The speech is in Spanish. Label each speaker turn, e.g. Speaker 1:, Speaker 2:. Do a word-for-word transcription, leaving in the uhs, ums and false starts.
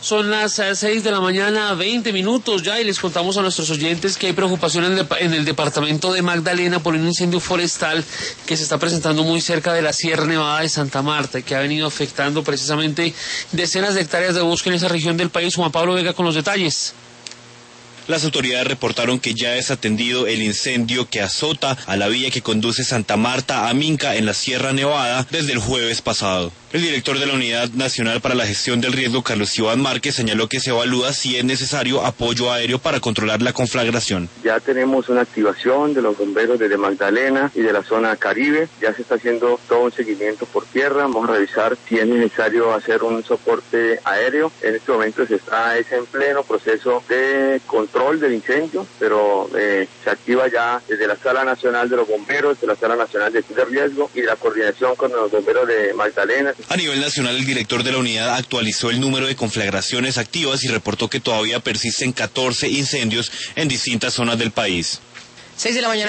Speaker 1: Son las seis de la mañana, veinte minutos ya, y les contamos a nuestros oyentes que hay preocupación en el, en el departamento de Magdalena por un incendio forestal que se está presentando muy cerca de la Sierra Nevada de Santa Marta y que ha venido afectando precisamente decenas de hectáreas de bosque en esa región del país. Juan Pablo Vega con los detalles.
Speaker 2: Las autoridades reportaron que ya es atendido el incendio que azota a la vía que conduce Santa Marta a Minca en la Sierra Nevada desde el jueves pasado. El director de la Unidad Nacional para la Gestión del Riesgo, Carlos Iván Márquez, señaló que se evalúa si es necesario apoyo aéreo para controlar la conflagración.
Speaker 3: Ya tenemos una activación de los bomberos desde Magdalena y de la zona Caribe. Ya se está haciendo todo un seguimiento por tierra. Vamos a revisar si es necesario hacer un soporte aéreo. En este momento se está es en pleno proceso de control del incendio, pero eh, se activa ya desde la Sala Nacional de los Bomberos, de la Sala Nacional de Riesgo y la coordinación con los bomberos de Magdalena.
Speaker 2: A nivel nacional, el director de la unidad actualizó el número de conflagraciones activas y reportó que todavía persisten catorce incendios en distintas zonas del país.
Speaker 4: seis de la mañana.